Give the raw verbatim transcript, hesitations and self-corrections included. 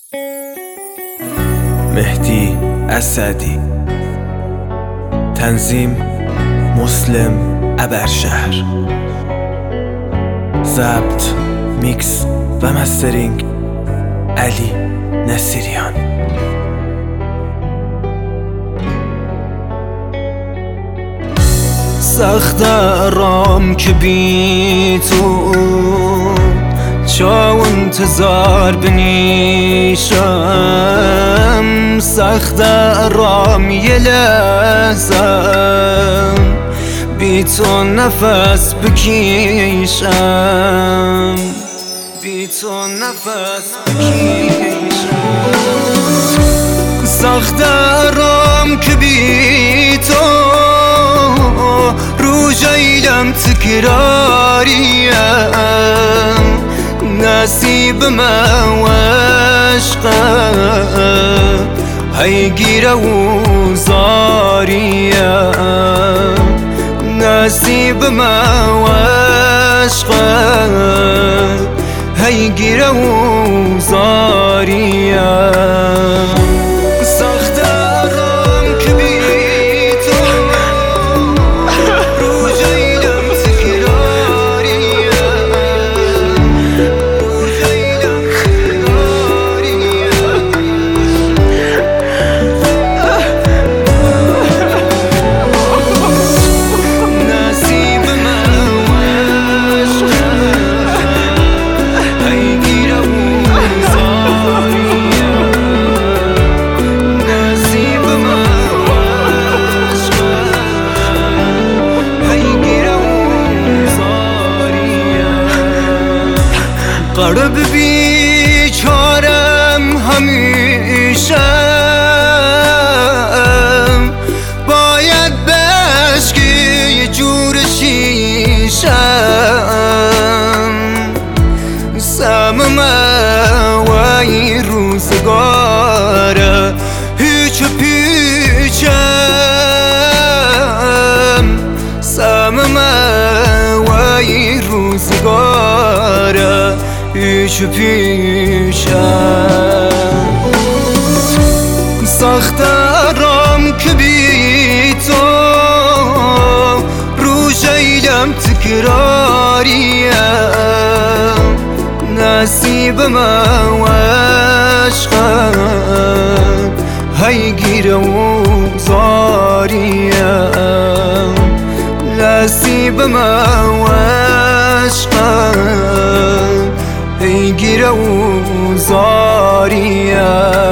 مهدی اسدی، تنظیم مسلم ابرشهر، ضبط میکس و مسترینگ علی نصیریان. سخت رام که بی تو چا انتظار بنیشم، سخت رام یه لحظم بی تو نفس بکیشم، بی تو نفس بکیشم. سخت رام که بی تو رو جایلم تکراریم، نصیب من و عشقم هی گیره و زاریم، نصیب من و عشقم هی گیره و زاریم. قرب بیچارم همیشم، باید بشکی جور شیشم، سمم وی روزگاره هیچ پیچم، سمم وی روزگاره پیش پیشم. سخت رام که بی تو رو جایلم تکراریم، نصیب من و عشقم هی گیره و زاریم، نصیب من و عشقم هی گیره و زاریم.